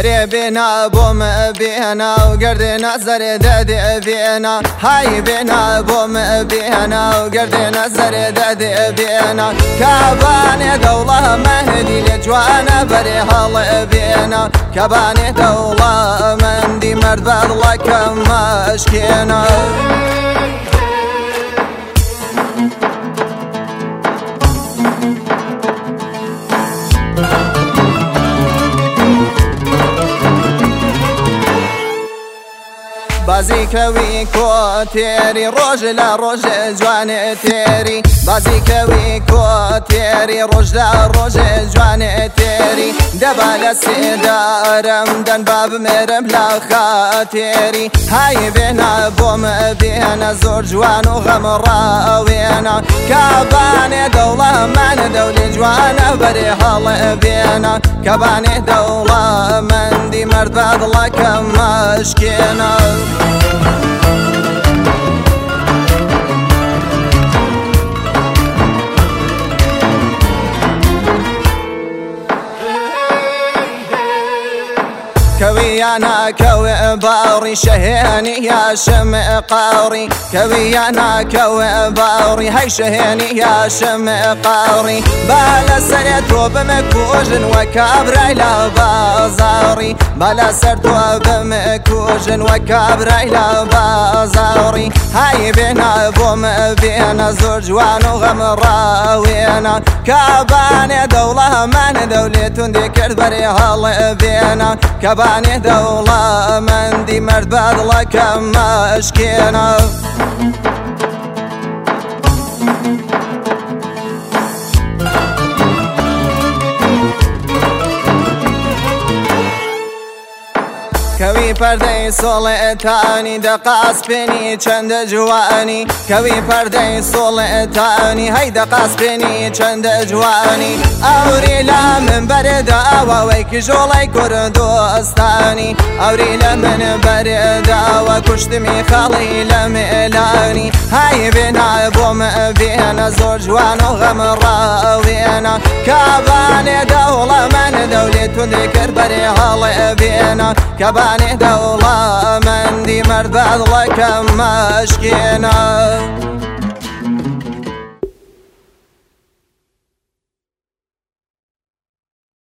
بري بينا بوم بينا وقردنا زرد بينا هاي بينا بوم بينا وقردنا زرد بينا كاباني دولة مهدي لجوانا بري هل بينا كاباني دولة مندي مرد بضلة كما اشكينا بازی کوی کو تیری روز لا روز جوان تیری بازی کوی کو تیری روز لا روز جوان تیری دبال سیدارم دن باب مرم لا خاطری های بینا بوم بینا زور جوان و غم راوینا کابان دوله من دولی جوان بری حال بینا کابان دوله من دی مرد بدلا کم اشکینا كويانا كوي باري شهيني يا شم قاري كويانا كوي باري هاي شهيني يا شم قاري بالا سرت بمكوج وكابر الى بازاري بالا سرت بمكوج وكابر الى بازاري هاي بينا بوم بينا زور جوان وغم راوينا كابان دولة من دولة ذكر بري هال بينا كابان دولة من دي مرد بدلا كما اشكينا كوي پردەی سۆڵێتانی دەقاس پێنی چەندە جوانی كوي پردەی سۆڵێتانی هەی دەقاس پێنی چەندە جوانی ئەوری لە من بەرێداوە وەی کژۆڵەی کوردستانی ئەوری لە من بەرێداوە کوشتمی خەڵی لە مێلانی هەی بێنا بۆم بێنە زۆر جوان و غەم ڕاوێنە کابانێ دەوڵە من دەولێ توندی کرد بەرێ هەڵێ بێنە كاباني دولة من دي مرد بدلا كما اشكينا